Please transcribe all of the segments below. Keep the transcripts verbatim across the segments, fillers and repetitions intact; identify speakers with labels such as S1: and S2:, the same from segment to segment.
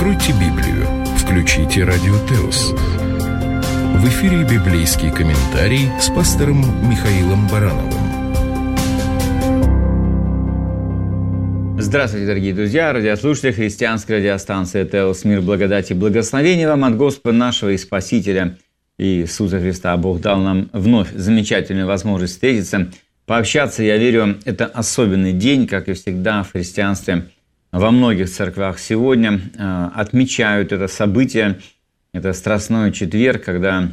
S1: Откройте Библию, включите Радио Теос. В эфире библейский комментарий с пастором Михаилом Барановым.
S2: Здравствуйте, дорогие друзья, радиослушатели христианской радиостанции Теос. Мир, благодать и благословение вам от Господа нашего и Спасителя Иисуса Христа. Бог дал нам вновь замечательную возможность встретиться, пообщаться. Я верю, это особенный день, как и всегда в христианстве. Во многих церквях сегодня э, отмечают это событие, это Страстной четверг, когда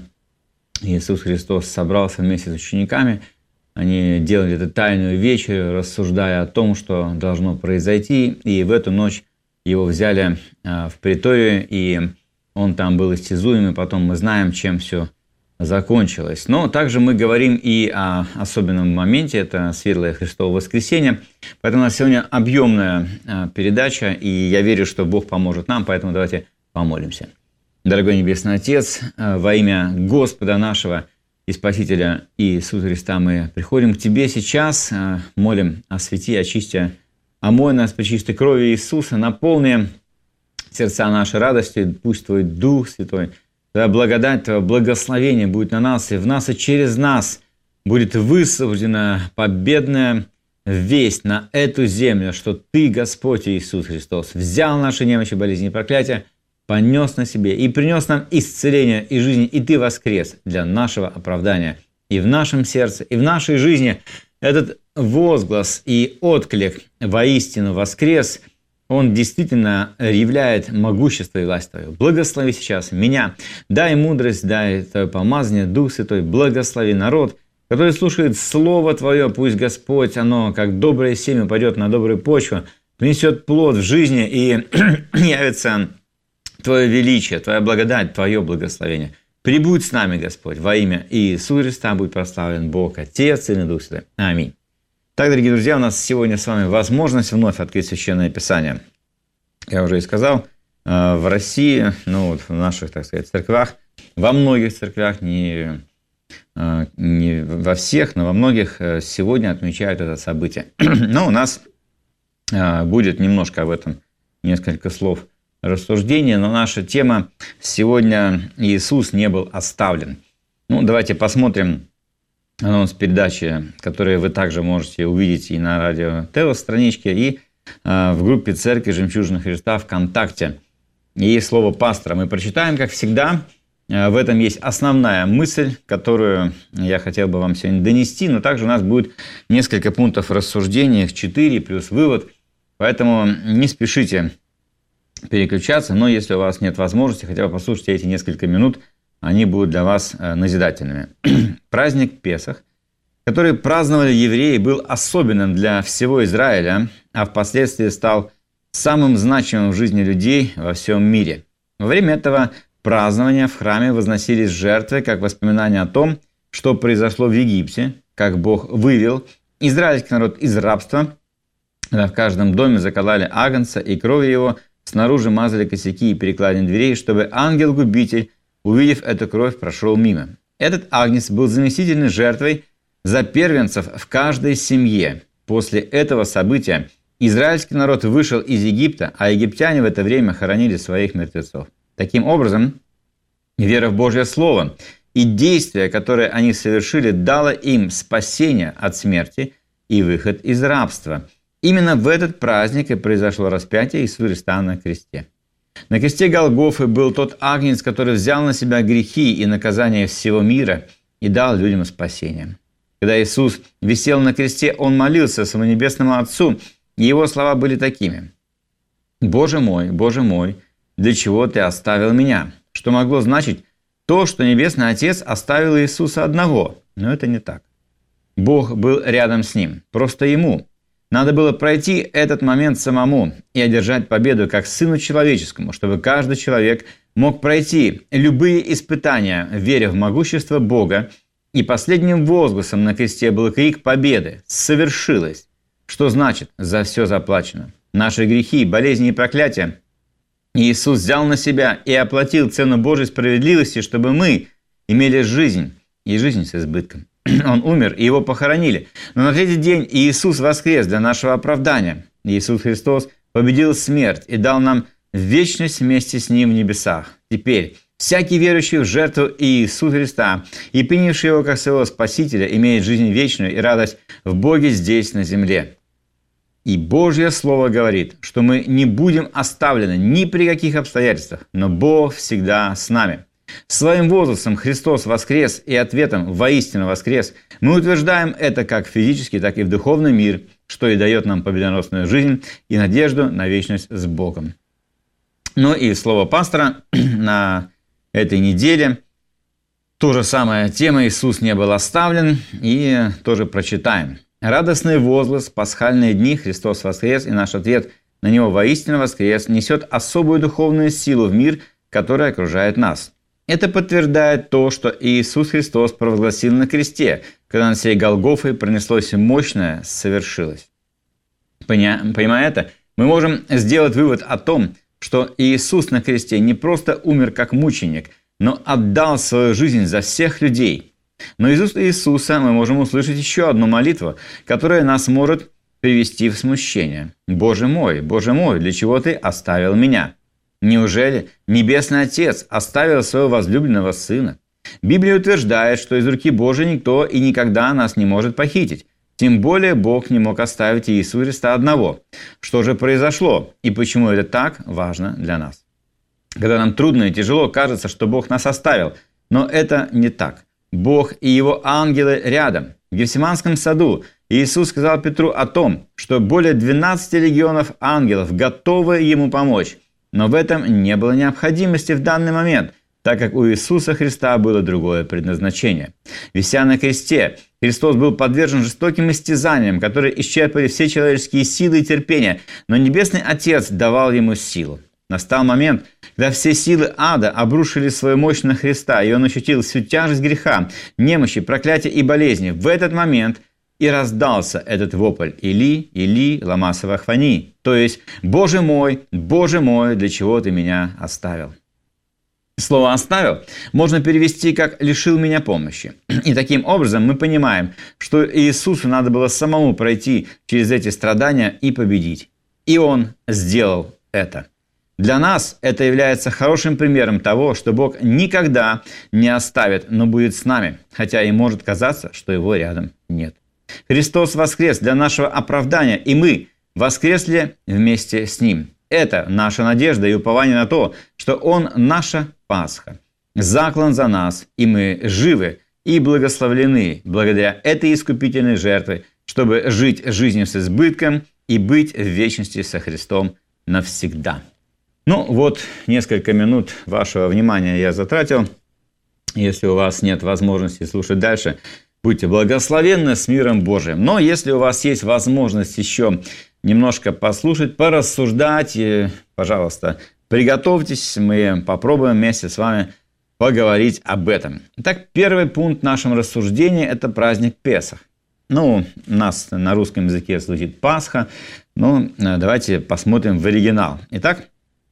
S2: Иисус Христос собрался вместе с учениками. Они делали эту тайную вечерю, рассуждая о том, что должно произойти. И в эту ночь его взяли э, в приторию, и он там был истязуем, и потом мы знаем, чем все закончилось. Но также мы говорим и о особенном моменте, это Светлое Христово воскресенье. Поэтому у нас сегодня объемная передача, и я верю, что Бог поможет нам, поэтому давайте помолимся. Дорогой Небесный Отец, во имя Господа нашего и Спасителя Иисуса Христа мы приходим к Тебе сейчас, молим: освети, очисти, омой нас по чистой крови Иисуса, наполни сердца нашей радостью, пусть Твой Дух Святой, Твоя благодать, Твое благословение будет на нас, и в нас, и через нас будет высвобождена победная весть на эту землю, что Ты, Господь Иисус Христос, взял наши немощи, болезни и проклятия, понес на себе и принес нам исцеление и жизнь, и Ты воскрес для нашего оправдания. И в нашем сердце, и в нашей жизни этот возглас и отклик «воистину воскрес», он действительно являет могущество и власть Твою. Благослови сейчас меня, дай мудрость, дай Твое помазание, Дух Святой, благослови народ, который слушает Слово Твое. Пусть, Господь, оно, как доброе семя, пойдет на добрую почву, принесет плод в жизни, и явится Твое величие, Твоя благодать, Твое благословение. Прибудь с нами, Господь, во имя Иисуса Христа, будь прославлен Бог, Отец, Сын и Дух Святой. Аминь. Так, дорогие друзья, у нас сегодня с вами возможность вновь открыть Священное Писание. Я уже и сказал, в России, ну вот в наших, так сказать, церквях, во многих церквях, не, не во всех, но во многих сегодня отмечают это событие. Но у нас будет немножко об этом несколько слов рассуждения, но наша тема сегодня: Иисус не был оставлен. Ну, давайте посмотрим анонс передачи, которые вы также можете увидеть и на радио Теос страничке, и э, в группе Церкви Жемчужина Христа ВКонтакте. И слово пастора мы прочитаем, как всегда. Э, в этом есть основная мысль, которую я хотел бы вам сегодня донести, но также у нас будет несколько пунктов рассуждения, их четыре, плюс вывод. Поэтому не спешите переключаться, но если у вас нет возможности, хотя бы послушайте эти несколько минут, они будут для вас назидательными. Праздник Песах, который праздновали евреи, был особенным для всего Израиля, а впоследствии стал самым значимым в жизни людей во всем мире. Во время этого празднования в храме возносились жертвы, как воспоминание о том, что произошло в Египте, как Бог вывел израильский народ из рабства. В каждом доме закололи агнца, и кровью его снаружи мазали косяки и перекладины дверей, чтобы ангел-губитель, увидев эту кровь, прошел мимо. Этот агнец был заместительной жертвой за первенцев в каждой семье. После этого события израильский народ вышел из Египта, а египтяне в это время хоронили своих мертвецов. Таким образом, вера в Божье Слово и действия, которые они совершили, дало им спасение от смерти и выход из рабства. Именно в этот праздник и произошло распятие Иисуса Христа на кресте. На кресте Голгофы был тот агнец, который взял на себя грехи и наказания всего мира и дал людям спасение. Когда Иисус висел на кресте, Он молился своему небесному Отцу, и Его слова были такими: «Боже мой, Боже мой, для чего Ты оставил меня?» Что могло значить то, что Небесный Отец оставил Иисуса одного. Но это не так. Бог был рядом с Ним, просто Ему надо было пройти этот момент самому и одержать победу как Сыну Человеческому, чтобы каждый человек мог пройти любые испытания, веря в могущество Бога. И последним возгласом на кресте был крик победы: «Совершилось!» Что значит «за все заплачено»? Наши грехи, болезни и проклятия Иисус взял на себя и оплатил цену Божьей справедливости, чтобы мы имели жизнь, и жизнь с избытком. Он умер, и Его похоронили. Но на третий день Иисус воскрес для нашего оправдания. Иисус Христос победил смерть и дал нам в вечность вместе с Ним в небесах. Теперь всякий верующий в жертву Иисуса Христа и принявший Его как своего Спасителя имеет жизнь вечную и радость в Боге здесь, на земле. И Божье Слово говорит, что мы не будем оставлены ни при каких обстоятельствах, но Бог всегда с нами. Своим возрастом Христос воскрес, и ответом «воистину воскрес» мы утверждаем это как физически, так и в духовный мир, что и дает нам победоносную жизнь и надежду на вечность с Богом. Ну и слово пастора на этой неделе. То же самая тема «Иисус не был оставлен», и тоже прочитаем. Радостный возглас, пасхальные дни, Христос воскрес, и наш ответ на Него «воистину воскрес» несет особую духовную силу в мир, который окружает нас. Это подтверждает то, что Иисус Христос провозгласил на кресте, когда на сей Голгофой пронеслось мощное «совершилось». Понимая это, мы можем сделать вывод о том, что Иисус на кресте не просто умер как мученик, но отдал свою жизнь за всех людей. Но из уст Иисуса мы можем услышать еще одну молитву, которая нас может привести в смущение. «Боже мой, Боже мой, для чего Ты оставил меня?» Неужели Небесный Отец оставил своего возлюбленного Сына? Библия утверждает, что из руки Божией никто и никогда нас не может похитить. Тем более Бог не мог оставить Иисуса Христа одного. Что же произошло и почему это так важно для нас? Когда нам трудно и тяжело, кажется, что Бог нас оставил. Но это не так. Бог и Его ангелы рядом. В Гефсиманском саду Иисус сказал Петру о том, что более двенадцати легионов ангелов готовы Ему помочь. Но в этом не было необходимости в данный момент, так как у Иисуса Христа было другое предназначение. Вися на кресте, Христос был подвержен жестоким истязаниям, которые исчерпали все человеческие силы и терпения, но Небесный Отец давал Ему силу. Настал момент, когда все силы ада обрушили свою мощь на Христа, и Он ощутил всю тяжесть греха, немощи, проклятия и болезни. В этот момент и раздался этот вопль «Или, Или, лама савахвани», то есть «Боже мой, Боже мой, для чего Ты меня оставил?» Слово «оставил» можно перевести как «лишил меня помощи». И таким образом мы понимаем, что Иисусу надо было самому пройти через эти страдания и победить. И Он сделал это. Для нас это является хорошим примером того, что Бог никогда не оставит, но будет с нами, хотя и может казаться, что Его рядом нет. Христос воскрес для нашего оправдания, и мы воскресли вместе с Ним. Это наша надежда и упование на то, что Он наша Пасха, заклан за нас, и мы живы и благословлены благодаря этой искупительной жертве, чтобы жить жизнью с избытком и быть в вечности со Христом навсегда. Ну вот, несколько минут вашего внимания я затратил. Если у вас нет возможности слушать дальше, будьте благословенны с миром Божиим. Но если у вас есть возможность еще немножко послушать, порассуждать, пожалуйста, приготовьтесь, мы попробуем вместе с вами поговорить об этом. Итак, первый пункт в нашем рассуждении – это праздник Песах. Ну, у нас на русском языке звучит Пасха, но давайте посмотрим в оригинал. Итак,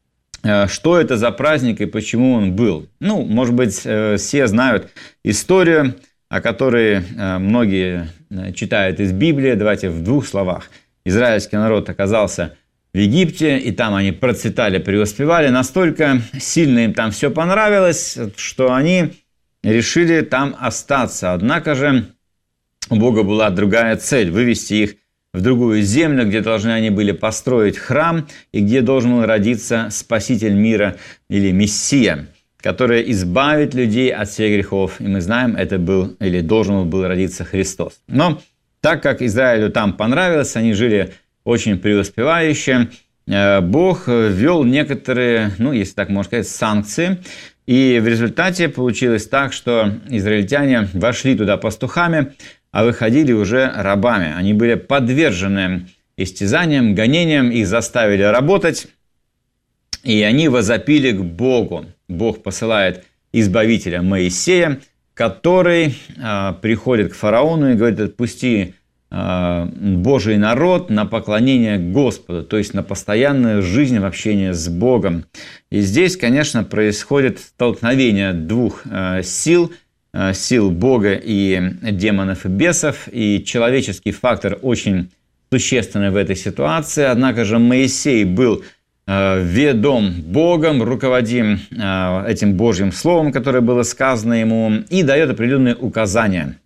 S2: что это за праздник и почему он был? Ну, может быть, все знают историю, о которой многие читают из Библии. Давайте в двух словах. Израильский народ оказался в Египте, и там они процветали, преуспевали. Настолько сильно им там все понравилось, что они решили там остаться. Однако же у Бога была другая цель – вывести их в другую землю, где должны они были построить храм, и где должен был родиться Спаситель мира или Мессия, который избавит людей от всех грехов. И мы знаем, это был или должен был родиться Христос. Но так как Израилю там понравилось, они жили очень преуспевающе, Бог ввел некоторые, ну, если так можно сказать, санкции. И в результате получилось так, что израильтяне вошли туда пастухами, а выходили уже рабами. Они были подвержены истязаниям, гонениям, их заставили работать, и они возопили к Богу. Бог посылает избавителя Моисея, который э, приходит к фараону и говорит: отпусти э, Божий народ на поклонение Господу, то есть на постоянную жизнь в общении с Богом. И здесь, конечно, происходит столкновение двух э, сил, э, сил Бога и демонов и бесов, и человеческий фактор очень существенный в этой ситуации. Однако же Моисей был ведом Богом, руководим этим Божьим Словом, которое было сказано ему, и дает определенные указания.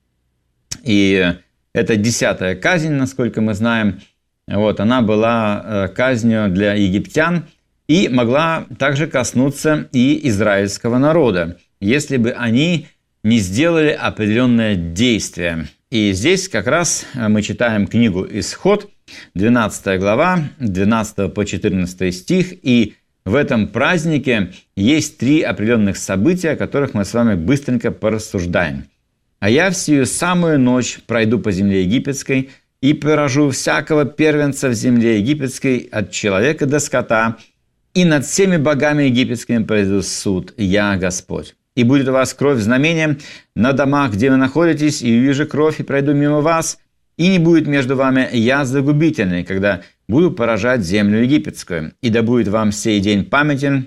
S2: И это десятая казнь, насколько мы знаем. Вот, она была казнью для египтян и могла также коснуться и израильского народа, если бы они не сделали определенное действие. И здесь как раз мы читаем книгу «Исход», двенадцатая глава, двенадцатый по четырнадцатый стих, и в этом празднике есть три определенных события, о которых мы с вами быстренько порассуждаем. «А я в сию самую ночь пройду по земле египетской и поражу всякого первенца в земле египетской от человека до скота, и над всеми богами египетскими произведу суд, я Господь. И будет у вас кровь знамением на домах, где вы находитесь, и увижу кровь, и пройду мимо вас, и не будет между вами язды губительной, когда буду поражать землю египетскую. И да будет вам сей день памятен,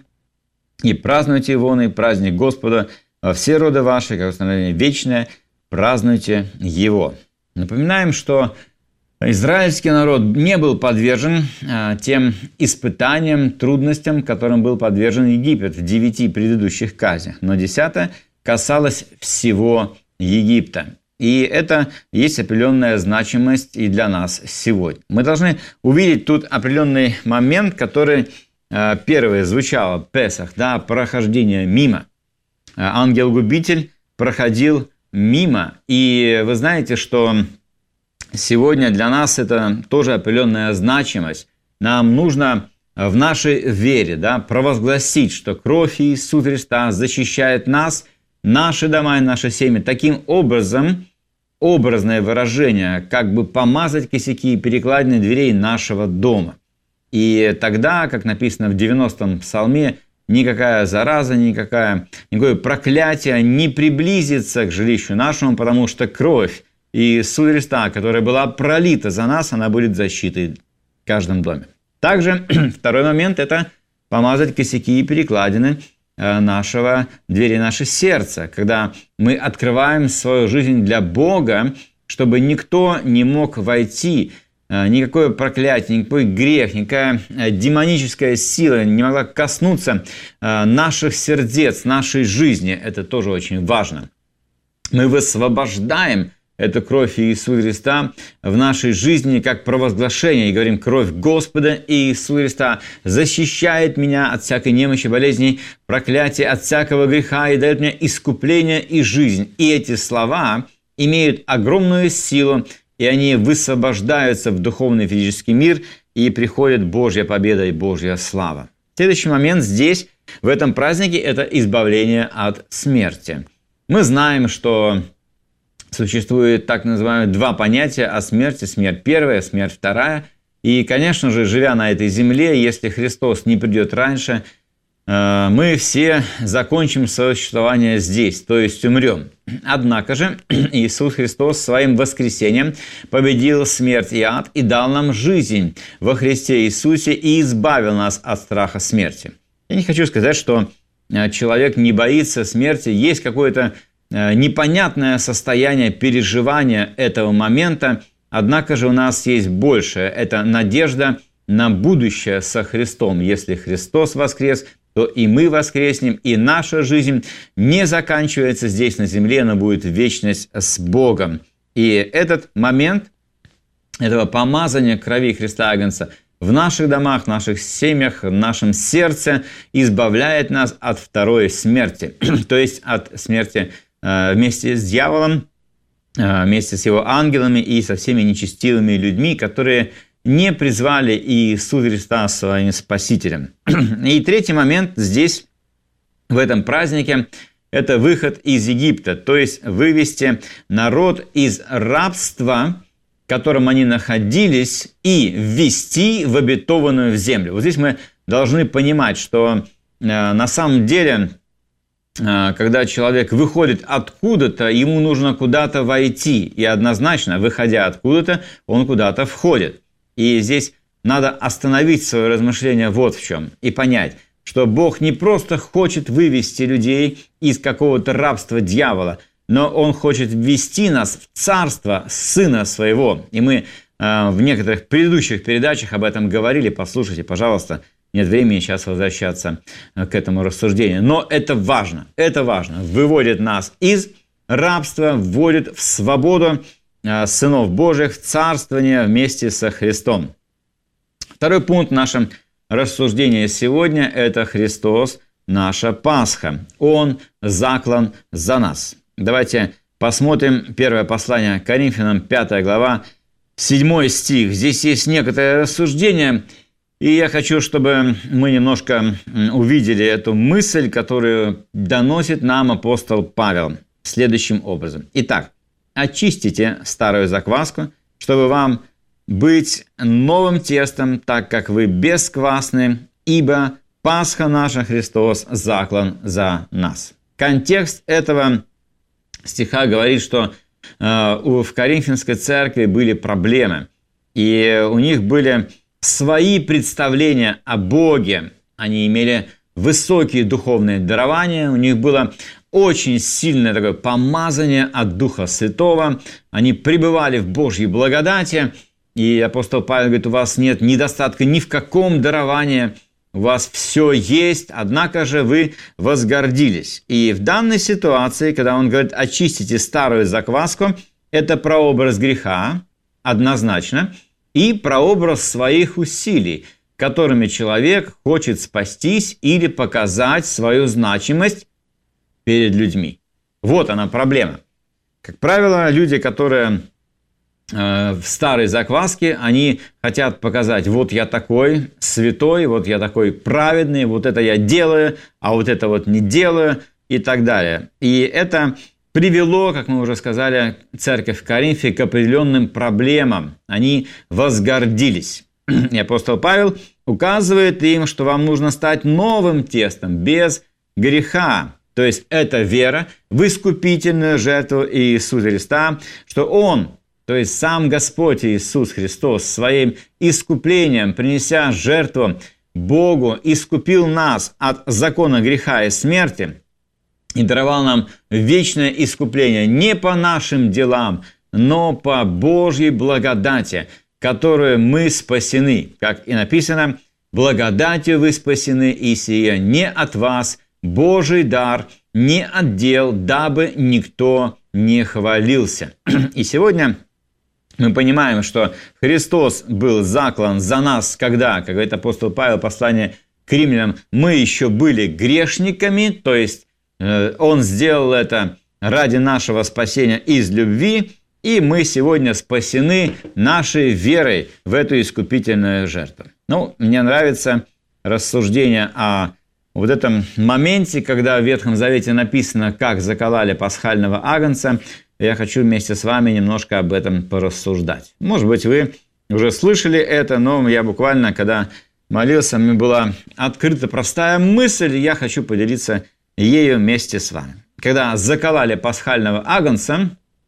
S2: и празднуйте его, и праздник Господа во все роды ваши, как установление вечное, празднуйте его». Напоминаем, что израильский народ не был подвержен а, тем испытаниям, трудностям, которым был подвержен Египет в девяти предыдущих казнях. Но десятая касалась всего Египта. И это есть определенная значимость и для нас сегодня. Мы должны увидеть тут определенный момент, который а, первый звучал, Песах, да, прохождение мимо. А, ангел-губитель проходил мимо. И вы знаете, что сегодня для нас это тоже определенная значимость. Нам нужно в нашей вере, да, провозгласить, что кровь Иисуса Христа защищает нас, наши дома и наши семьи. Таким образом, образное выражение, как бы помазать косяки и перекладины дверей нашего дома. И тогда, как написано в девяностом псалме, никакая зараза, никакая, никакое проклятие не приблизится к жилищу нашему, потому что кровь Иисуса Христа, которая была пролита за нас, она будет защитой в каждом доме. Также второй момент – это помазать косяки и перекладины нашего двери, наше сердце, когда мы открываем свою жизнь для Бога, чтобы никто не мог войти, никакое проклятие, никакой грех, никакая демоническая сила не могла коснуться наших сердец, нашей жизни. Это тоже очень важно. Мы высвобождаем эту кровь Иисуса Христа в нашей жизни как провозглашение. И говорим, кровь Господа Иисуса Христа защищает меня от всякой немощи, болезней, проклятия, от всякого греха и дает мне искупление и жизнь. И эти слова имеют огромную силу, и они высвобождаются в духовный физический мир, и приходит Божья победа и Божья слава. Следующий момент здесь, в этом празднике, это избавление от смерти. Мы знаем, что существует так называемые два понятия о смерти. Смерть первая, смерть вторая. И, конечно же, живя на этой земле, если Христос не придет раньше, мы все закончим свое существование здесь, то есть умрем. Однако же Иисус Христос своим воскресением победил смерть и ад и дал нам жизнь во Христе Иисусе и избавил нас от страха смерти. Я не хочу сказать, что человек не боится смерти. Есть какое-то непонятное состояние переживания этого момента, однако же у нас есть большее. Это надежда на будущее со Христом. Если Христос воскрес, то и мы воскреснем, и наша жизнь не заканчивается здесь на земле, но будет вечность с Богом. И этот момент этого помазания крови Христа Агнца в наших домах, в наших семьях, в нашем сердце избавляет нас от второй смерти, то есть от смерти вместе с дьяволом, вместе с его ангелами и со всеми нечестивыми людьми, которые не призвали Иисуса Христа своим Спасителем. И третий момент здесь, в этом празднике, это выход из Египта, то есть вывести народ из рабства, в котором они находились, и ввести в обетованную землю. Вот здесь мы должны понимать, что на самом деле, когда человек выходит откуда-то, ему нужно куда-то войти. И однозначно, выходя откуда-то, он куда-то входит. И здесь надо остановить свое размышление вот в чем. И понять, что Бог не просто хочет вывести людей из какого-то рабства дьявола, но Он хочет ввести нас в царство Сына Своего. И мы э, в некоторых предыдущих передачах об этом говорили. Послушайте, пожалуйста, нет времени сейчас возвращаться к этому рассуждению. Но это важно, это важно. Выводит нас из рабства, вводит в свободу сынов Божьих, в царствование вместе со Христом. Второй пункт в нашем рассуждении сегодня – это Христос, наша Пасха. Он заклан за нас. Давайте посмотрим первое послание к Коринфянам, пятая глава, седьмой стих. Здесь есть некоторое рассуждение, и я хочу, чтобы мы немножко увидели эту мысль, которую доносит нам апостол Павел следующим образом. Итак, очистите старую закваску, чтобы вам быть новым тестом, так как вы бесквасны, ибо Пасха наша, Христос, заклан за нас. Контекст этого стиха говорит, что э, в Коринфянской церкви были проблемы, и у них были свои представления о Боге. Они имели высокие духовные дарования, у них было очень сильное такое помазание от Духа Святого, они пребывали в Божьей благодати, и апостол Павел говорит, у вас нет недостатка ни в каком даровании, у вас все есть, однако же вы возгордились. И в данной ситуации, когда он говорит, очистите старую закваску, это прообраз греха, однозначно, и прообраз своих усилий, которыми человек хочет спастись или показать свою значимость перед людьми. Вот она проблема. Как правило, люди, которые э, в старой закваске, они хотят показать, вот я такой святой, вот я такой праведный, вот это я делаю, а вот это вот не делаю и так далее. И это привело, как мы уже сказали, церковь в Коринфе к определенным проблемам. Они возгордились. И апостол Павел указывает им, что вам нужно стать новым тестом, без греха. То есть это вера в искупительную жертву Иисуса Христа, что Он, то есть сам Господь Иисус Христос, своим искуплением, принеся жертву Богу, искупил нас от закона греха и смерти и даровал нам вечное искупление не по нашим делам, но по Божьей благодати, которую мы спасены. Как и написано, благодатью вы спасены, и сие не от вас, Божий дар, не от дел, дабы никто не хвалился. И сегодня мы понимаем, что Христос был заклан за нас, когда, как говорит апостол Павел, послание к римлянам, мы еще были грешниками, то есть э, Он сделал это ради нашего спасения из любви, и мы сегодня спасены нашей верой в эту искупительную жертву. Ну, мне нравится рассуждение о вот этом моменте, когда в Ветхом Завете написано, как закололи пасхального агнца. Я хочу вместе с вами немножко об этом порассуждать. Может быть, вы уже слышали это, но я буквально, когда молился, мне была открыта простая мысль, и я хочу поделиться ею вместе с вами. Когда закололи пасхального агнца,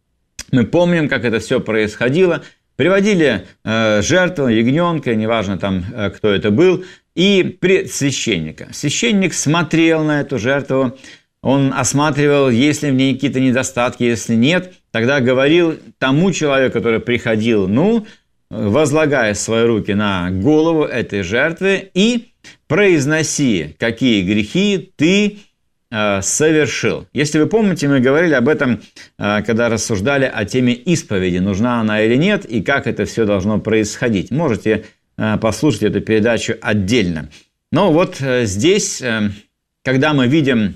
S2: мы помним, как это все происходило. Приводили э, жертву, ягненка, неважно там, э, кто это был, и пред священника. Священник смотрел на эту жертву, он осматривал, есть ли в ней какие-то недостатки, если нет, тогда говорил тому человеку, который приходил, ну, возлагая свои руки на голову этой жертвы и произноси, какие грехи ты э, совершил. Если вы помните, мы говорили об этом, э, когда рассуждали о теме исповеди, нужна она или нет, и как это все должно происходить. Можете послушать эту передачу отдельно. Но вот здесь, когда мы видим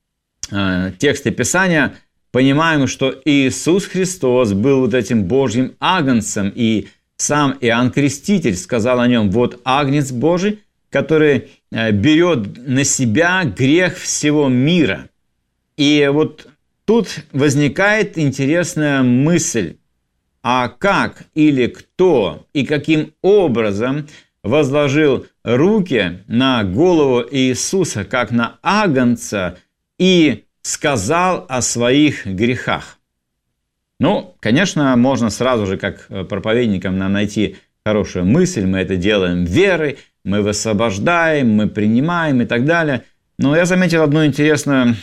S2: тексты Писания, понимаем, что Иисус Христос был вот этим Божьим агнцем, и сам Иоанн Креститель сказал о нем, вот агнец Божий, который берет на себя грех всего мира. И вот тут возникает интересная мысль, а как или кто и каким образом возложил руки на голову Иисуса, как на агнца, и сказал о своих грехах? Ну, конечно, можно сразу же, как проповедникам, нам найти хорошую мысль, мы это делаем верой, мы высвобождаем, мы принимаем и так далее. Но я заметил одну интересную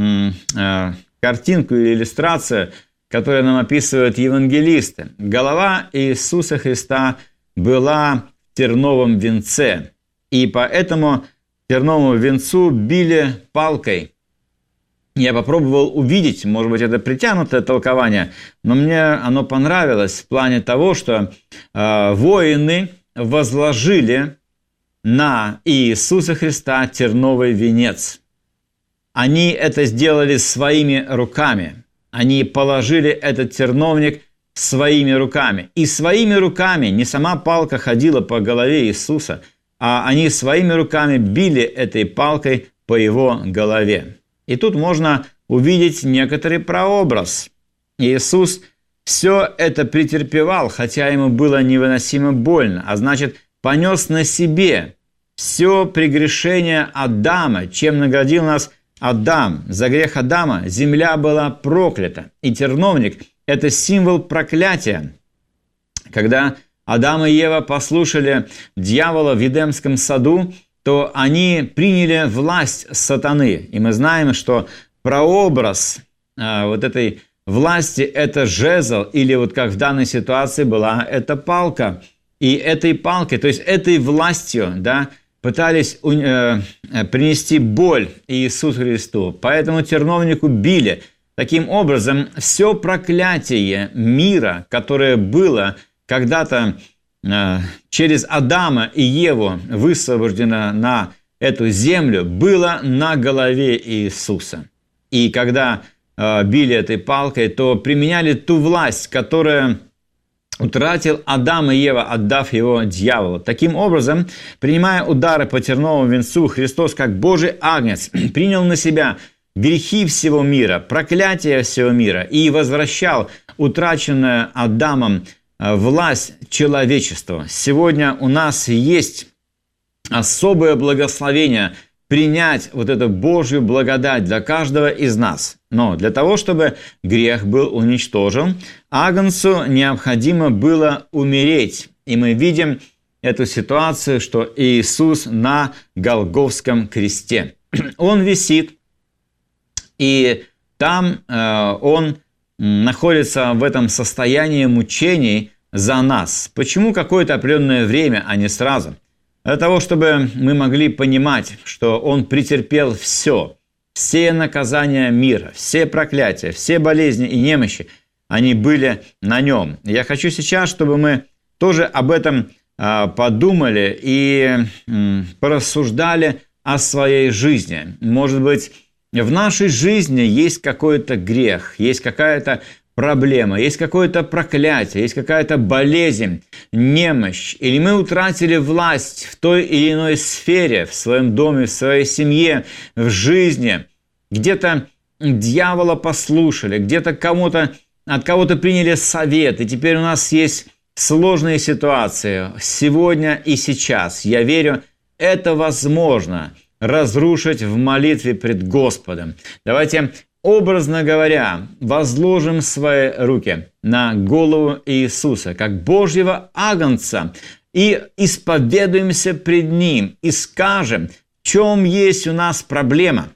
S2: э, картинку или иллюстрацию, которые нам описывают евангелисты. Голова Иисуса Христа была в терновом венце. И по этому терновому венцу били палкой. Я попробовал увидеть, может быть, это притянутое толкование, но мне оно понравилось в плане того, что э, воины возложили на Иисуса Христа терновый венец. Они это сделали своими руками. Они положили этот терновник своими руками. И своими руками, не сама палка ходила по голове Иисуса, а они своими руками били этой палкой по его голове. И тут можно увидеть некоторый прообраз. Иисус все это претерпевал, хотя ему было невыносимо больно, а значит, понес на себе все прегрешение Адама, чем наградил нас Адам. За грех Адама земля была проклята. И терновник – это символ проклятия. Когда Адам и Ева послушали дьявола в Едемском саду, то они приняли власть сатаны. И мы знаем, что прообраз а, вот этой власти – это жезл, или вот как в данной ситуации была эта палка. И этой палкой, то есть этой властью, да, пытались э, принести боль Иисусу Христу. Поэтому терновнику били. Таким образом, все проклятие мира, которое было когда-то э, через Адама и Еву высвобождено на эту землю, было на голове Иисуса. И когда э, били этой палкой, то применяли ту власть, которая утратил Адам и Ева, отдав его дьяволу. Таким образом, принимая удары по терновому венцу, Христос, как Божий агнец, принял на себя грехи всего мира, проклятие всего мира и возвращал утраченную Адамом власть человечества. Сегодня у нас есть особое благословение принять вот эту Божью благодать для каждого из нас. Но для того, чтобы грех был уничтожен, агнцу необходимо было умереть. И мы видим эту ситуацию, что Иисус на Голгофском кресте. Он висит, и там э, Он находится в этом состоянии мучений за нас. Почему какое-то определенное время, а не сразу? Для того, чтобы мы могли понимать, что Он претерпел все, все наказания мира, все проклятия, все болезни и немощи, они были на Нем. Я хочу сейчас, чтобы мы тоже об этом а, подумали и м, порассуждали о своей жизни. Может быть, в нашей жизни есть какой-то грех, есть какая-то проблема, есть какое-то проклятие, есть какая-то болезнь, немощь, или мы утратили власть в той или иной сфере, в своем доме, в своей семье, в жизни, где-то дьявола послушали, где-то кому-то, от кого-то приняли совет, и теперь у нас есть сложные ситуации сегодня и сейчас. Я верю, это возможно разрушить в молитве пред Господом. Давайте, образно говоря, возложим свои руки на голову Иисуса, как Божьего агнца, и исповедуемся пред Ним, и скажем, в чем есть у нас проблема.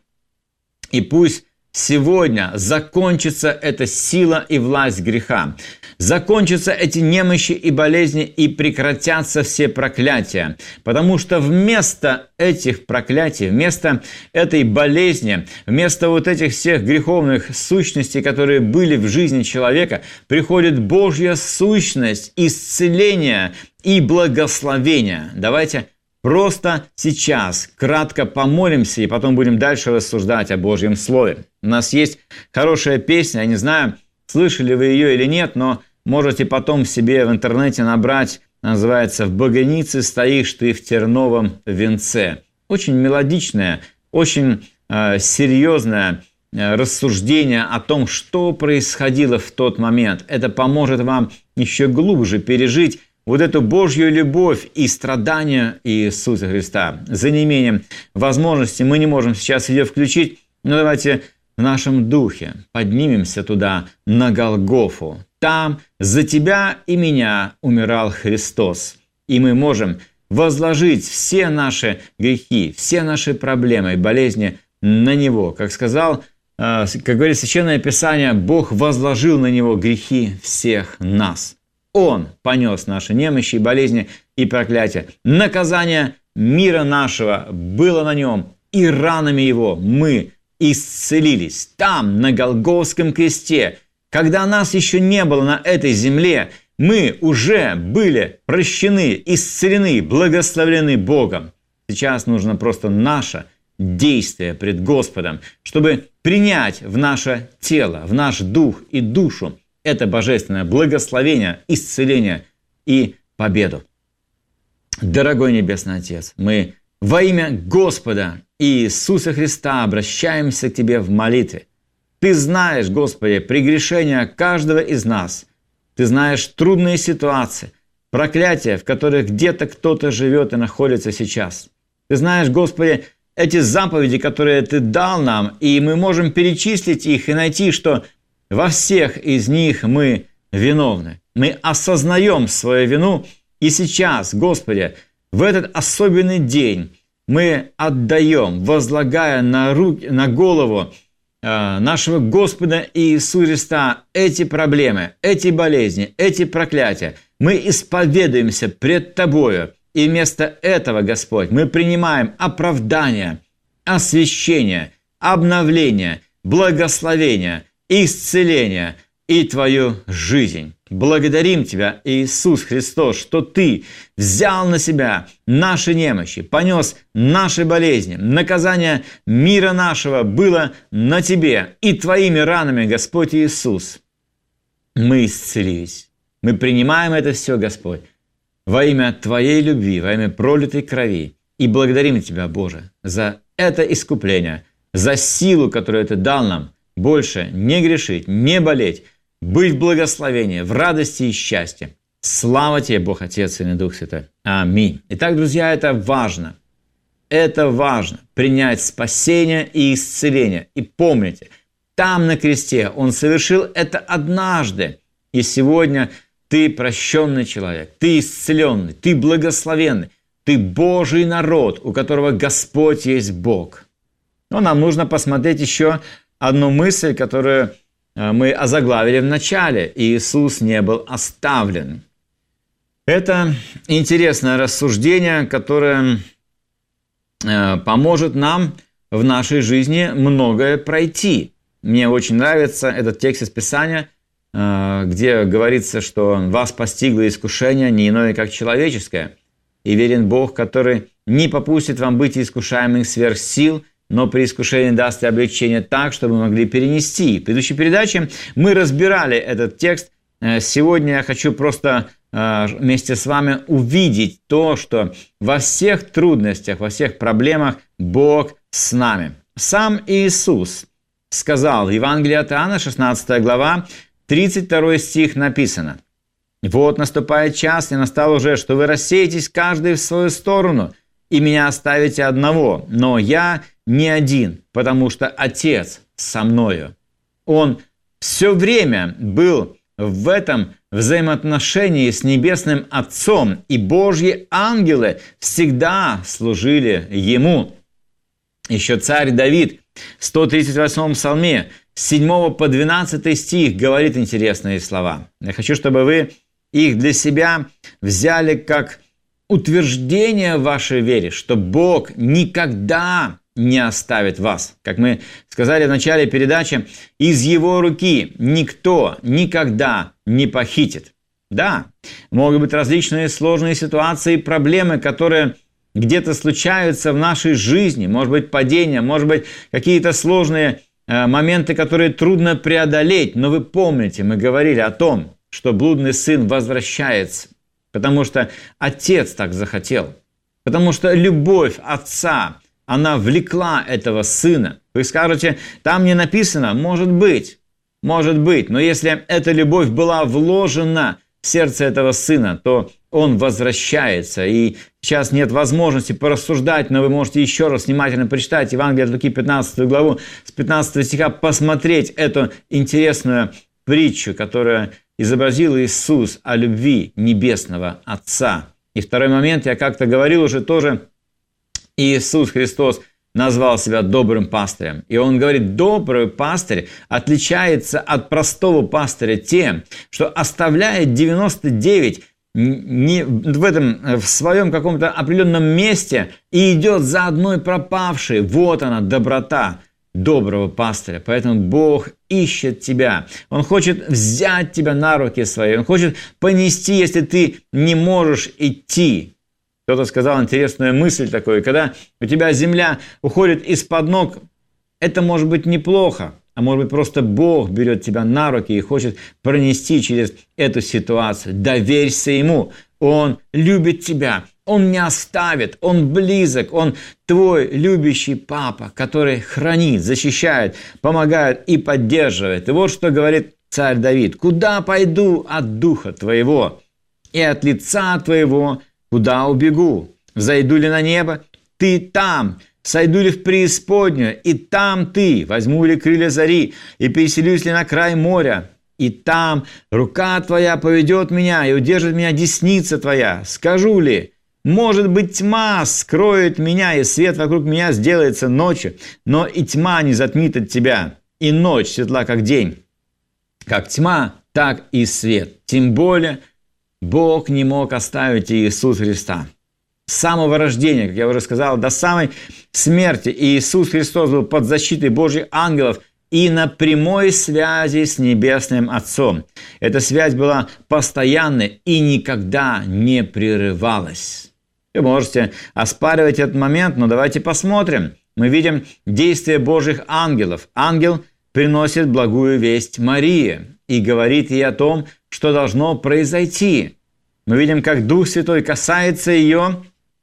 S2: И пусть сегодня закончится эта сила и власть греха, закончатся эти немощи и болезни, и прекратятся все проклятия. Потому что вместо этих проклятий, вместо этой болезни, вместо вот этих всех греховных сущностей, которые были в жизни человека, приходит Божья сущность, исцеление и благословение. Давайте просто сейчас кратко помолимся, и потом будем дальше рассуждать о Божьем Слове. У нас есть хорошая песня, я не знаю, слышали вы ее или нет, но можете потом себе в интернете набрать, называется «В баганице стоишь ты в терновом венце». Очень мелодичная, очень э, серьезное э, рассуждение о том, что происходило в тот момент. Это поможет вам еще глубже пережить вот эту Божью любовь и страдания Иисуса Христа. За неимением возможности мы не можем сейчас ее включить, но давайте в нашем духе поднимемся туда, на Голгофу. Там за тебя и меня умирал Христос. И мы можем возложить все наши грехи, все наши проблемы и болезни на Него. Как сказал, как говорит Священное Писание, Бог возложил на Него грехи всех нас. Он понес наши немощи, болезни и проклятия. Наказание мира нашего было на нем, и ранами его мы исцелились. Там, на Голгофском кресте, когда нас еще не было на этой земле, мы уже были прощены, исцелены, благословлены Богом. Сейчас нужно просто наше действие пред Господом, чтобы принять в наше тело, в наш дух и душу это божественное благословение, исцеление и победу. Дорогой Небесный Отец, мы во имя Господа Иисуса Христа обращаемся к Тебе в молитве. Ты знаешь, Господи, прегрешения каждого из нас. Ты знаешь трудные ситуации, проклятия, в которых где-то кто-то живет и находится сейчас. Ты знаешь, Господи, эти заповеди, которые Ты дал нам, и мы можем перечислить их и найти, что во всех из них мы виновны. Мы осознаем свою вину, и сейчас, Господи, в этот особенный день мы отдаем, возлагая на, руки, на голову э, нашего Господа Иисуса Христа эти проблемы, эти болезни, эти проклятия. Мы исповедуемся пред Тобою, и вместо этого, Господь, мы принимаем оправдание, освящение, обновление, благословение, исцеление и Твою жизнь. Благодарим Тебя, Иисус Христос, что Ты взял на себя наши немощи, понес наши болезни. Наказание мира нашего было на Тебе, и Твоими ранами, Господь Иисус, мы исцелились. Мы принимаем это все, Господь, во имя Твоей любви, во имя пролитой крови. И благодарим Тебя, Боже, за это искупление, за силу, которую Ты дал нам, больше не грешить, не болеть, быть в благословении, в радости и счастье. Слава Тебе, Бог, Отец, Сын и Дух Святой. Аминь. Итак, друзья, это важно. Это важно. Принять спасение и исцеление. И помните, там на кресте Он совершил это однажды. И сегодня ты прощенный человек, ты исцеленный, ты благословенный, ты Божий народ, у которого Господь есть Бог. Но нам нужно посмотреть еще одну мысль, которую мы озаглавили в начале. Иисус не был оставлен. Это интересное рассуждение, которое поможет нам в нашей жизни многое пройти. Мне очень нравится этот текст из Писания, где говорится, что вас постигло искушение не иное, как человеческое, и верен Бог, который не попустит вам быть искушаемым сверх сил, но при искушении даст и облегчение так, чтобы мы могли перенести. В предыдущей передаче мы разбирали этот текст. Сегодня я хочу просто вместе с вами увидеть то, что во всех трудностях, во всех проблемах Бог с нами. Сам Иисус сказал в Евангелии от Иоанна, шестнадцатая глава, тридцать второй стих написано: «Вот наступает час, и настал уже, что вы рассеетесь каждый в свою сторону, и меня оставите одного, но я не один, потому что Отец со мною». Он все время был в этом взаимоотношении с Небесным Отцом, и Божьи ангелы всегда служили Ему. Еще царь Давид в сто тридцать восьмом псалме с седьмого по двенадцатый стих говорит интересные слова. Я хочу, чтобы вы их для себя взяли как утверждение в вашей вере, что Бог никогда не оставит вас. Как мы сказали в начале передачи, из Его руки никто никогда не похитит. Да, могут быть различные сложные ситуации и проблемы, которые где-то случаются в нашей жизни. Может быть, падение, может быть, какие-то сложные э, моменты, которые трудно преодолеть. Но вы помните, мы говорили о том, что блудный сын возвращается, потому что Отец так захотел, потому что любовь Отца, она влекла этого сына. Вы скажете, там не написано, может быть, может быть, но если эта любовь была вложена в сердце этого сына, то он возвращается. И сейчас нет возможности порассуждать, но вы можете еще раз внимательно прочитать Евангелие от Луки, пятнадцатую главу, с пятнадцатого стиха, посмотреть эту интересную притчу, которая изобразил Иисус о любви Небесного Отца. И второй момент, я как-то говорил уже тоже, Иисус Христос назвал себя добрым пастырем. И Он говорит, добрый пастырь отличается от простого пастыря тем, что оставляет девяносто девять не в этом, в своем каком-то определенном месте и идет за одной пропавшей. Вот она, доброта доброго пастыря. Поэтому Бог ищет тебя. Он хочет взять тебя на руки свои. Он хочет понести, если ты не можешь идти. Кто-то сказал интересную мысль такую. Когда у тебя земля уходит из-под ног, это может быть неплохо. А может быть, просто Бог берет тебя на руки и хочет пронести через эту ситуацию. Доверься Ему. Он любит тебя. Он не оставит. Он близок. Он твой любящий папа, который хранит, защищает, помогает и поддерживает. И вот что говорит царь Давид. «Куда пойду от духа твоего? И от лица твоего куда убегу? Взойду ли на небо? Ты там. Сойду ли в преисподнюю, и там ты, возьму ли крылья зари, и переселюсь ли на край моря, и там рука твоя поведет меня, и удержит меня десница твоя. Скажу ли, может быть, тьма скроет меня, и свет вокруг меня сделается ночью, но и тьма не затмит от тебя, и ночь светла, как день. Как тьма, так и свет. Тем более Бог не мог оставить Иисуса Христа. С самого рождения, как я уже сказал, до самой смерти Иисус Христос был под защитой Божьих ангелов и на прямой связи с Небесным Отцом. Эта связь была постоянной и никогда не прерывалась. Вы можете оспаривать этот момент, но давайте посмотрим. Мы видим действие Божьих ангелов. Ангел приносит благую весть Марии и говорит ей о том, что должно произойти. Мы видим, как Дух Святой касается ее,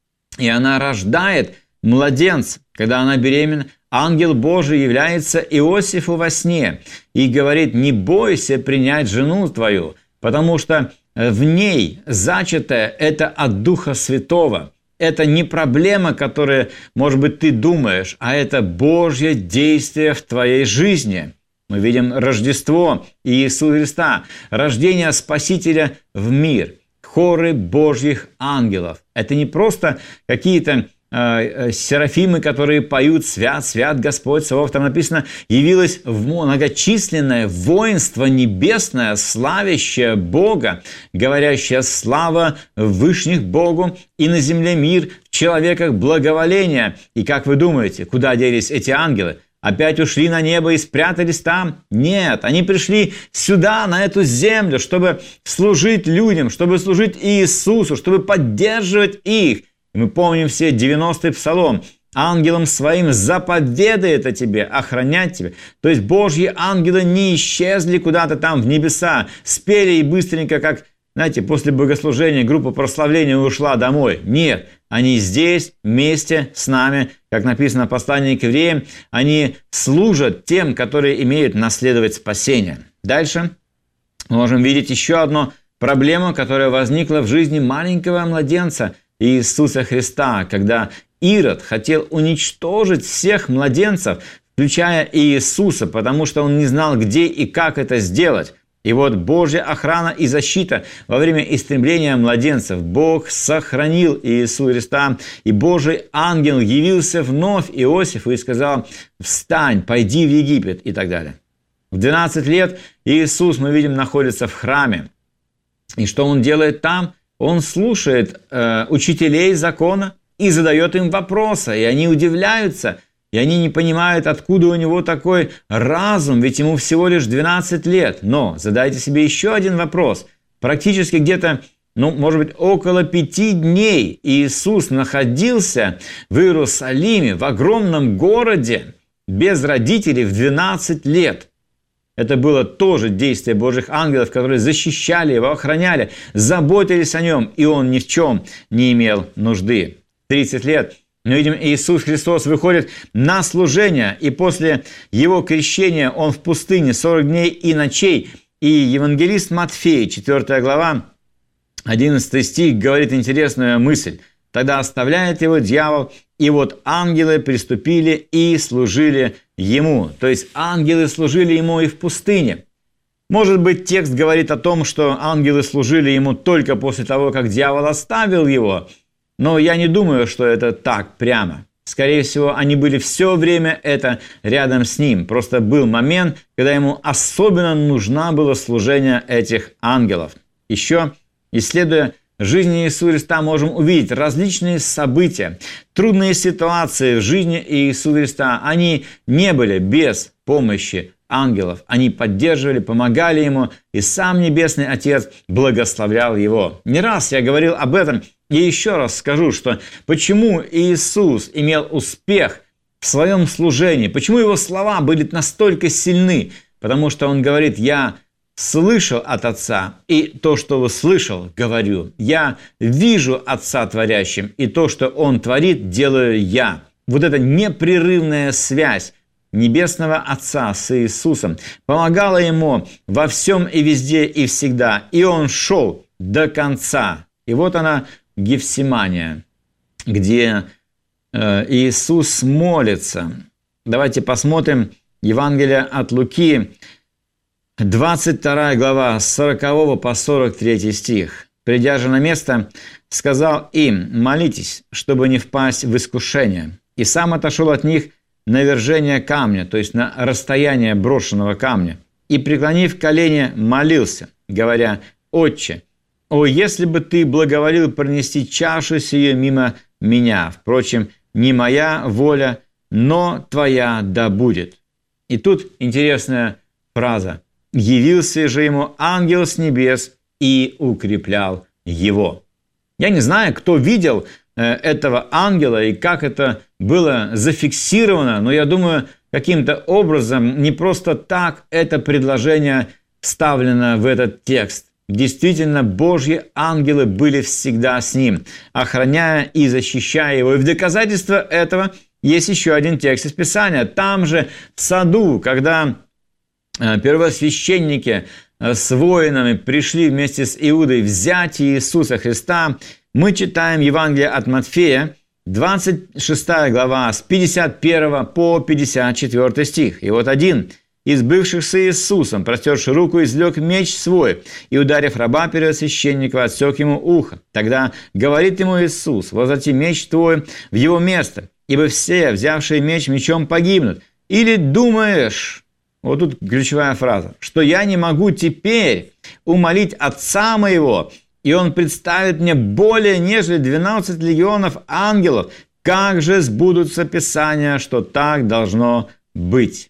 S2: и она рождает младенца. Когда она беременна, ангел Божий является Иосифу во сне и говорит: не бойся принять жену твою, потому что в ней зачатое – это от Духа Святого. Это не проблема, которую, может быть, ты думаешь, а это Божье действие в твоей жизни. Мы видим Рождество Иисуса Христа, рождение Спасителя в мир. Хоры Божьих ангелов. Это не просто какие-то э, серафимы, которые поют «Свят, свят Господь Саваоф». Там написано: явилось многочисленное воинство небесное, славящее Бога, говорящее слава вышних Богу, и на земле мир, в человеках благоволение. И как вы думаете, куда делись эти ангелы? Опять ушли на небо и спрятались там? Нет, они пришли сюда, на эту землю, чтобы служить людям, чтобы служить Иисусу, чтобы поддерживать их. И мы помним все девяностый псалом. Ангелам своим заповедает о тебе, охранять тебя. То есть Божьи ангелы не исчезли куда-то там в небеса, спели и быстренько, как, знаете, после богослужения группа прославления ушла домой. Нет, они здесь вместе с нами, как написано в послании к евреям, они служат тем, которые имеют наследовать спасение. Дальше мы можем видеть еще одну проблему, которая возникла в жизни маленького младенца Иисуса Христа, когда Ирод хотел уничтожить всех младенцев, включая Иисуса, потому что он не знал, где и как это сделать. И вот Божья охрана и защита во время истребления младенцев. Бог сохранил Иисуса Христа, и Божий ангел явился вновь Иосифу и сказал: «Встань, пойди в Египет», и так далее. В двенадцать лет Иисус, мы видим, находится в храме. И что Он делает там? Он слушает э, учителей закона и задает им вопросы, и они удивляются. И они не понимают, откуда у него такой разум, ведь ему всего лишь двенадцать лет. Но задайте себе еще один вопрос. Практически где-то, ну, может быть, около пяти дней Иисус находился в Иерусалиме, в огромном городе, без родителей в двенадцать лет. Это было тоже действие Божьих ангелов, которые защищали его, охраняли, заботились о нем, и он ни в чем не имел нужды. тридцать лет. Мы видим, Иисус Христос выходит на служение, и после Его крещения Он в пустыне сорок дней и ночей. И евангелист Матфей, четвёртая глава, одиннадцатый стих, говорит интересную мысль. «Тогда оставляет Его дьявол, и вот ангелы приступили и служили Ему». То есть ангелы служили Ему и в пустыне. Может быть, текст говорит о том, что ангелы служили Ему только после того, как дьявол оставил Его. Но я не думаю, что это так прямо. Скорее всего, они были все время это рядом с ним. Просто был момент, когда ему особенно нужно было служение этих ангелов. Еще Исследуя жизнь Иисуса Христа, можем увидеть различные события, трудные ситуации в жизни Иисуса Христа. Они не были без помощи ангелов. Они поддерживали, помогали Ему, и сам Небесный Отец благословлял Его. Не раз я говорил об этом, и еще раз скажу, что почему Иисус имел успех в своем служении, почему Его слова были настолько сильны, потому что Он говорит: «Я слышал от Отца, и то, что услышал, говорю. Я вижу Отца творящим, и то, что Он творит, делаю я». Вот эта непрерывная связь Небесного Отца с Иисусом помогала Ему во всем и везде и всегда, и Он шел до конца. И вот она, Гефсимания, где э, Иисус молится. Давайте посмотрим Евангелие от Луки, двадцать вторая глава, с сорокового по сорок третий стих. «Придя же на место, сказал им: молитесь, чтобы не впасть в искушение. И сам отошел от них на вержение камня», то есть на расстояние брошенного камня, «и, преклонив колени, молился, говоря: Отче, о, если бы ты благоволил пронести чашу сию мимо меня, впрочем, не моя воля, но твоя да будет». И тут интересная фраза: «Явился же ему ангел с небес и укреплял его». Я не знаю, кто видел этого ангела и как это было зафиксировано, но я думаю, каким-то образом не просто так это предложение вставлено в этот текст. Действительно, Божьи ангелы были всегда с ним, охраняя и защищая его. И в доказательство этого есть еще один текст из Писания. Там же, в саду, когда первосвященники с воинами пришли вместе с Иудой взять Иисуса Христа, мы читаем Евангелие от Матфея, двадцать шестая глава, с пятьдесят первого по пятьдесят четвёртый стих. И вот один из бывших с Иисусом, простерши руку, извлек меч свой и, ударив раба первосвященника, отсек ему ухо. Тогда говорит ему Иисус: возврати меч твой в его место, ибо все, взявшие меч, мечом погибнут. Или думаешь, вот тут ключевая фраза, что я не могу теперь умолить Отца моего, и Он представит мне более нежели двенадцать легионов ангелов? Как же сбудутся Писания, что так должно быть?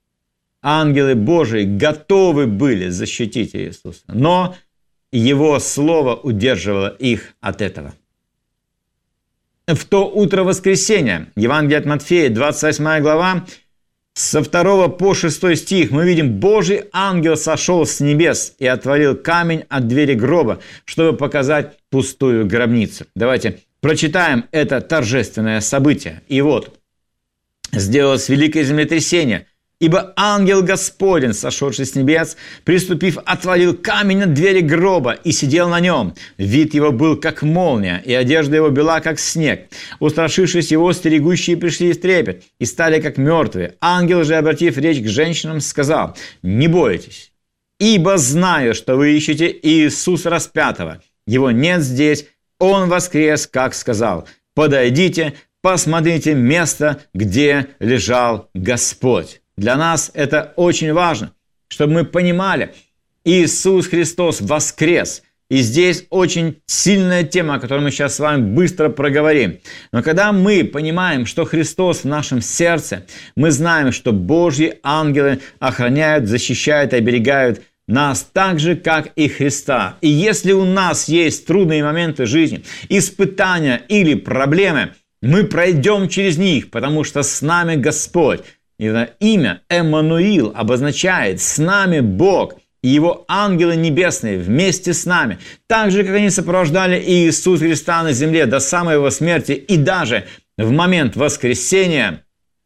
S2: Ангелы Божии готовы были защитить Иисуса, но Его Слово удерживало их от этого. В то утро воскресенья, Евангелие от Матфея, двадцать восьмая глава, со второго по шестой стих, мы видим: Божий ангел сошел с небес и отворил камень от двери гроба, чтобы показать пустую гробницу. Давайте прочитаем это торжественное событие. И вот: сделалось великое землетрясение, ибо ангел Господень, сошедший с небес, приступив, отворил камень от двери гроба и сидел на нем. Вид его был, как молния, и одежда его бела, как снег. Устрашившись его, стерегущие пришли в трепет и стали, как мертвые. Ангел же, обратив речь к женщинам, сказал: не бойтесь, ибо знаю, что вы ищете Иисуса распятого. Его нет здесь, Он воскрес, как сказал. Подойдите, посмотрите место, где лежал Господь. Для нас это очень важно, чтобы мы понимали: Иисус Христос воскрес. И здесь очень сильная тема, о которой мы сейчас с вами быстро проговорим. Но когда мы понимаем, что Христос в нашем сердце, мы знаем, что Божьи ангелы охраняют, защищают и оберегают нас так же, как и Христа. И если у нас есть трудные моменты жизни, испытания или проблемы, мы пройдем через них, потому что с нами Господь. И это имя Эммануил обозначает «с нами Бог», и Его ангелы небесные вместе с нами. Так же, как они сопровождали Иисуса Христа на земле до самой Его смерти и даже в момент воскресения,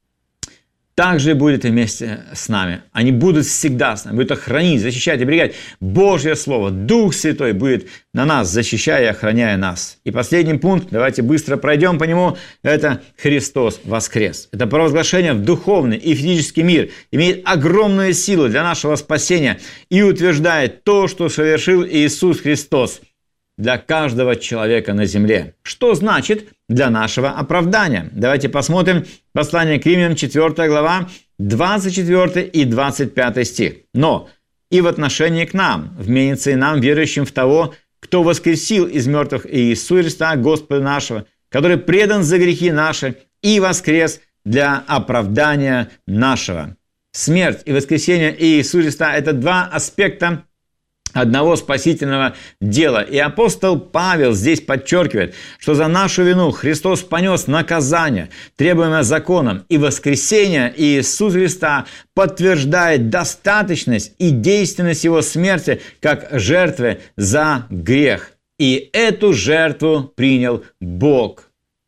S2: также будет вместе с нами. Они будут всегда с нами, будут охранить, защищать, оберегать. Божье Слово, Дух Святой будет на нас, защищая и охраняя нас. И последний пункт, давайте быстро пройдем по нему, это Христос воскрес. Это провозглашение в духовный и физический мир имеет огромную силу для нашего спасения и утверждает то, что совершил Иисус Христос для каждого человека на земле. Что значит для нашего оправдания? Давайте посмотрим послание к Римлянам, четвёртая глава, двадцать четвёртый и двадцать пятый стих. «Но и в отношении к нам, вменится и нам, верующим в того, кто воскресил из мертвых Иисуса Христа, Господа нашего, который предан за грехи наши и воскрес для оправдания нашего». Смерть и воскресение Иисуса Христа – это два аспекта одного спасительного дела. И апостол Павел здесь подчеркивает, что за нашу вину Христос понес наказание, требуемое законом, и воскресение Иисуса Христа подтверждает достаточность и действенность Его смерти как жертвы за грех. И эту жертву принял Бог.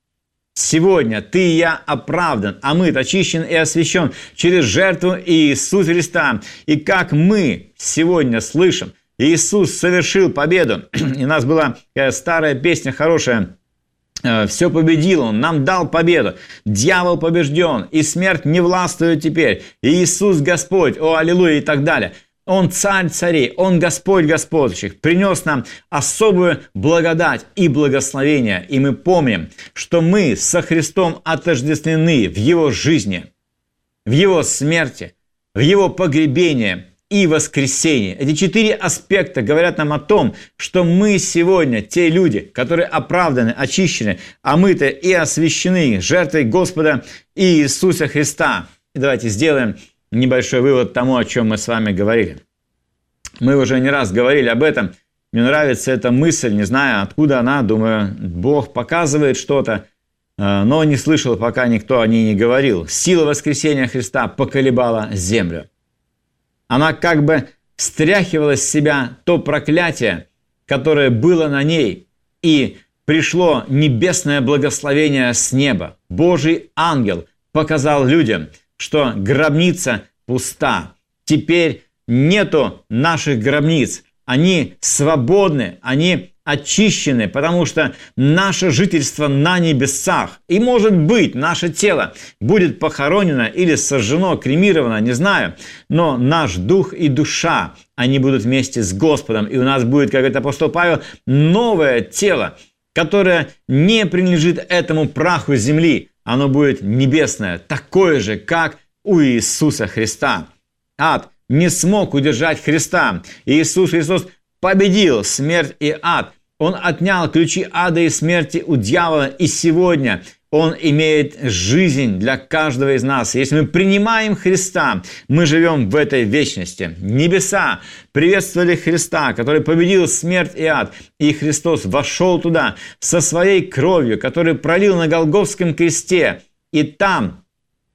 S2: Сегодня ты и я оправдан, омыт, очищен и освящен через жертву Иисуса Христа. И как мы сегодня слышим, Иисус совершил победу. И у нас была старая песня хорошая. «Все победил Он, нам дал победу. Дьявол побежден, и смерть не властвует теперь. И Иисус Господь, о, аллилуйя» и так далее. Он царь царей, Он Господь господствующих, принес нам особую благодать и благословение. И мы помним, что мы со Христом отождествлены в Его жизни, в Его смерти, в Его погребении и воскресении. Эти четыре аспекта говорят нам о том, что мы сегодня те люди, которые оправданы, очищены, омыты и освящены жертвой Господа Иисуса Христа. И давайте сделаем небольшой вывод тому, о чем мы с вами говорили. Мы уже не раз говорили об этом. Мне нравится эта мысль, не знаю, откуда она. Думаю, Бог показывает что-то, но не слышал, пока никто о ней не говорил. Сила воскресения Христа поколебала землю. Она как бы стряхивала с себя то проклятие, которое было на ней, и пришло небесное благословение с неба. Божий ангел показал людям, что гробница пуста. Теперь нету наших гробниц. Они свободны, они очищены, потому что наше жительство на небесах. И, может быть, наше тело будет похоронено или сожжено, кремировано, не знаю. Но наш дух и душа, они будут вместе с Господом. И у нас будет, как говорит апостол Павел, новое тело, которое не принадлежит этому праху земли. Оно будет небесное, такое же, как у Иисуса Христа. Ад не смог удержать Христа. Иисус Христос победил смерть и ад. Он отнял ключи ада и смерти у дьявола. И сегодня Он имеет жизнь для каждого из нас. Если мы принимаем Христа, мы живем в этой вечности. Небеса приветствовали Христа, который победил смерть и ад. И Христос вошел туда со своей кровью, которую пролил на Голгофском кресте. И там,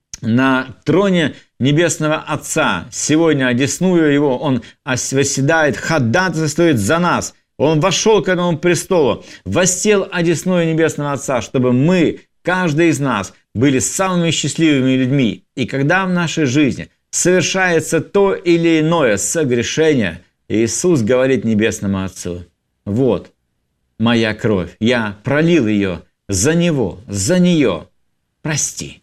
S2: на троне Небесного Отца, сегодня одесную Его, Он восседает, ходатайствует за нас. Он вошел к этому престолу, воссел одесную Небесного Отца, чтобы мы, каждый из нас, были самыми счастливыми людьми. И когда в нашей жизни совершается то или иное согрешение, Иисус говорит Небесному Отцу: «Вот моя кровь, я пролил ее за Него, за нее, прости».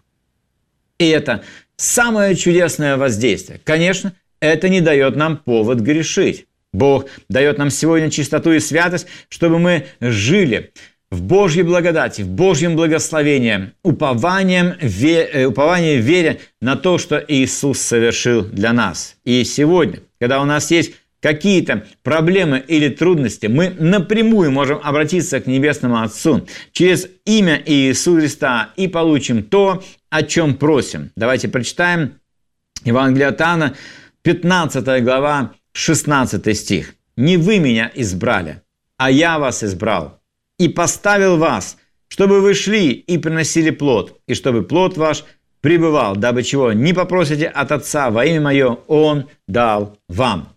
S2: И это самое чудесное воздействие. Конечно, это не дает нам повод грешить. Бог дает нам сегодня чистоту и святость, чтобы мы жили в Божьей благодати, в Божьем благословении, упованием, ве, упованием в вере на то, что Иисус совершил для нас. И сегодня, когда у нас есть какие-то проблемы или трудности, мы напрямую можем обратиться к Небесному Отцу через имя Иисуса Христа и получим то, о чем просим. Давайте прочитаем Евангелие от Иоанна, пятнадцатая глава, шестнадцатый стих. «Не вы меня избрали, а я вас избрал и поставил вас, чтобы вы шли и приносили плод, и чтобы плод ваш пребывал, дабы чего не попросите от Отца во имя Мое, Он дал вам».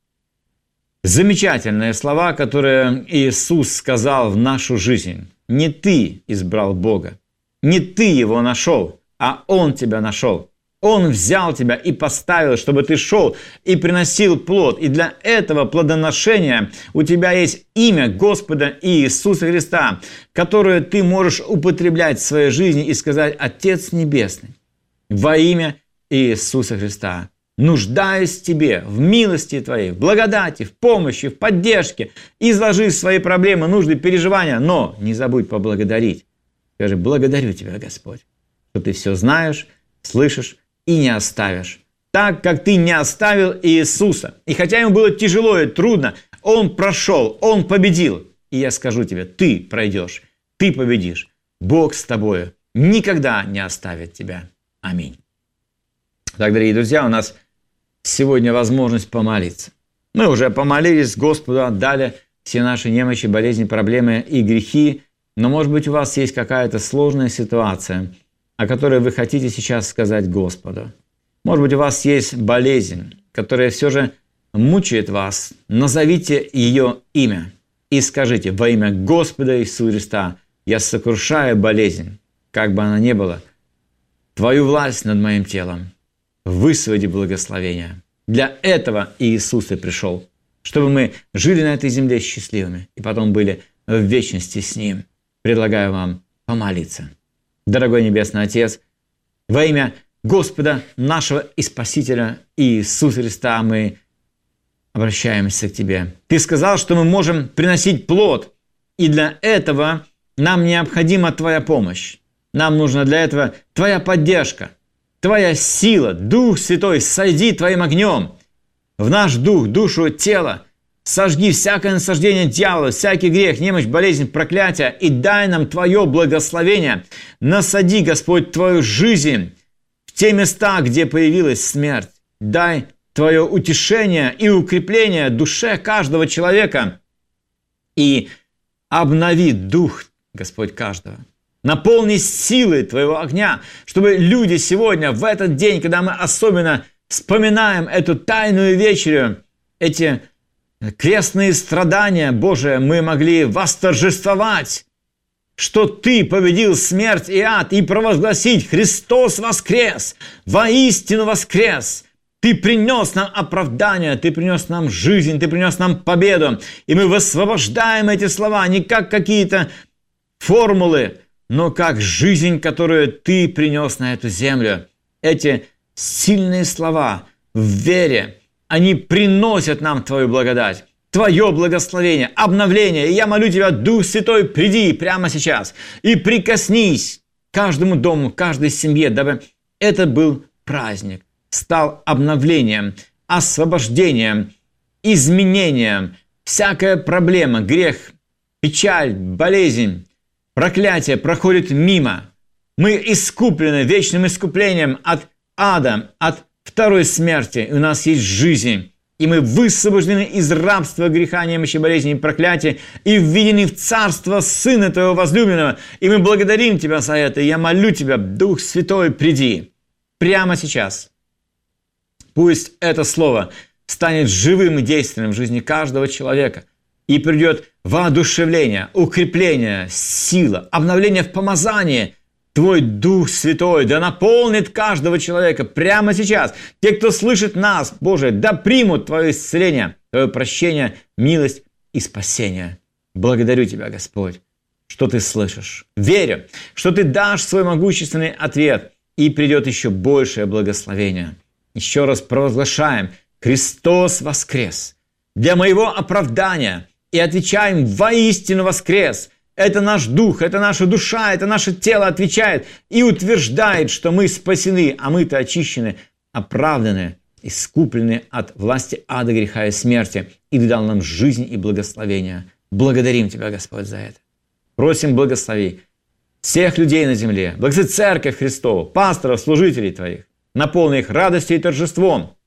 S2: Замечательные слова, которые Иисус сказал в нашу жизнь. Не ты избрал Бога, не ты Его нашел, а Он тебя нашел. Он взял тебя и поставил, чтобы ты шел и приносил плод. И для этого плодоношения у тебя есть имя Господа Иисуса Христа, которое ты можешь употреблять в своей жизни и сказать: «Отец Небесный, во имя Иисуса Христа, нуждаюсь в Тебе, в милости Твоей, в благодати, в помощи, в поддержке. Изложи свои проблемы, нужды, переживания, но не забудь поблагодарить». Скажи: «Благодарю Тебя, Господь, что Ты все знаешь, слышишь и не оставишь, так как Ты не оставил Иисуса. И хотя Ему было тяжело и трудно, Он прошел, Он победил. И я скажу тебе, ты пройдешь, ты победишь. Бог с тобою никогда не оставит тебя. Аминь. Так, дорогие друзья, у нас сегодня возможность помолиться. Мы уже помолились, Господу отдали все наши немощи, болезни, проблемы и грехи. Но, может быть, у вас есть какая-то сложная ситуация, о которой вы хотите сейчас сказать Господу. Может быть, у вас есть болезнь, которая все же мучает вас. Назовите ее имя и скажите: во имя Господа Иисуса Христа я сокрушаю болезнь, как бы она ни была, Твою власть над моим телом. Высвободи благословение. Для этого Иисус и пришел, чтобы мы жили на этой земле счастливыми и потом были в вечности с Ним. Предлагаю вам помолиться. Дорогой Небесный Отец, во имя Господа нашего и Спасителя Иисуса Христа мы обращаемся к Тебе. Ты сказал, что мы можем приносить плод, и для этого нам необходима Твоя помощь. Нам нужна для этого Твоя поддержка, Твоя сила. Дух Святой, сойди Твоим огнем в наш дух, душу, тело. Сожги всякое насаждение дьявола, всякий грех, немощь, болезнь, проклятие, и дай нам Твое благословение. Насади, Господь, Твою жизнь в те места, где появилась смерть. Дай Твое утешение и укрепление душе каждого человека. И обнови дух, Господь, каждого. Наполни силой Твоего огня, чтобы люди сегодня, в этот день, когда мы особенно вспоминаем эту тайную вечерю, эти крестные страдания, Боже, мы могли восторжествовать, что Ты победил смерть и ад, и провозгласить: Христос воскрес, воистину воскрес. Ты принес нам оправдание, Ты принес нам жизнь, Ты принес нам победу. И мы высвобождаем эти слова не как какие-то формулы, но как жизнь, которую Ты принес на эту землю. Эти сильные слова в вере, они приносят нам Твою благодать, Твое благословение, обновление. И я молю Тебя, Дух Святой, приди прямо сейчас и прикоснись к каждому дому, каждой семье, дабы это был праздник, стал обновлением, освобождением, изменением. Всякая проблема, грех, печаль, болезнь, проклятие проходит мимо. Мы искуплены вечным искуплением от ада, от второй смерти, и у нас есть жизнь. И мы высвобождены из рабства, греха, немощи, болезни и проклятия, и введены в царство Сына Твоего возлюбленного. И мы благодарим Тебя за это. И я молю Тебя, Дух Святой, приди прямо сейчас. Пусть это слово станет живым и действенным в жизни каждого человека. И придет воодушевление, укрепление, сила, обновление в помазании. Твой Дух Святой да наполнит каждого человека прямо сейчас. Те, кто слышит нас, Боже, да примут Твое исцеление, Твое прощение, милость и спасение. Благодарю Тебя, Господь, что Ты слышишь. Верю, что Ты дашь свой могущественный ответ, и придет еще большее благословение. Еще раз провозглашаем: Христос воскрес для моего оправдания, и отвечаем: воистину воскрес. Это наш дух, это наша душа, это наше тело отвечает и утверждает, что мы спасены, а мы-то очищены, оправданы, искуплены от власти ада, греха и смерти. И Ты дал нам жизнь и благословение. Благодарим Тебя, Господь, за это. Просим, благослови всех людей на земле, благослови Церковь Христову, пасторов, служителей Твоих, наполни их радостью и торжеством.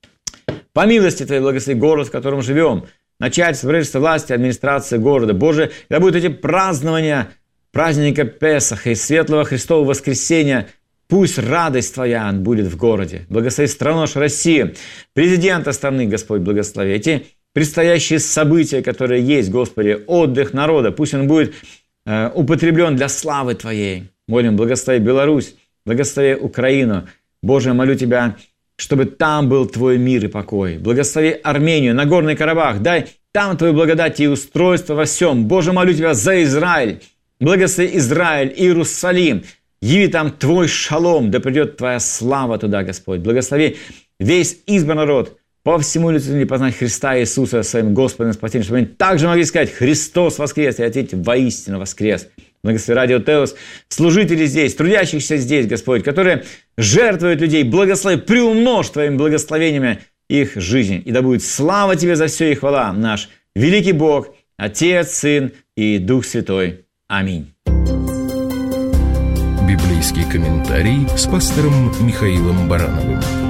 S2: По милости Твоей благослови город, в котором живем, начальство, правительство, власти, администрация города. Боже, когда будут эти празднования праздника Песаха и светлого Христового воскресения, пусть радость Твоя будет в городе. Благослови страну нашу Россию, президента страны, Господь, благослови. Эти предстоящие события, которые есть, Господи, отдых народа, пусть он будет э, употреблен для славы Твоей. Молим, благослови Беларусь, благослови Украину. Боже, молю Тебя, чтобы там был Твой мир и покой. Благослови Армению, Нагорный Карабах, дай там Твою благодать и устройство во всем. Боже, молю Тебя за Израиль. Благослови Израиль, Иерусалим. Яви там Твой шалом, да придет Твоя слава туда, Господь. Благослови весь избранный народ по всему лицу земли познать Христа Иисуса своим Господом и Спасителем, чтобы они также могли сказать: Христос воскрес, и ответить: воистину воскрес. Благослови Радио Теос, служители здесь, трудящихся здесь, Господь, которые жертвуют людей. Благослови, приумножь Твоими благословениями их жизнь. И да будет слава Тебе за все и хвала, наш великий Бог, Отец, Сын и Дух Святой. Аминь.
S1: Библейский комментарий с пастором Михаилом Барановым.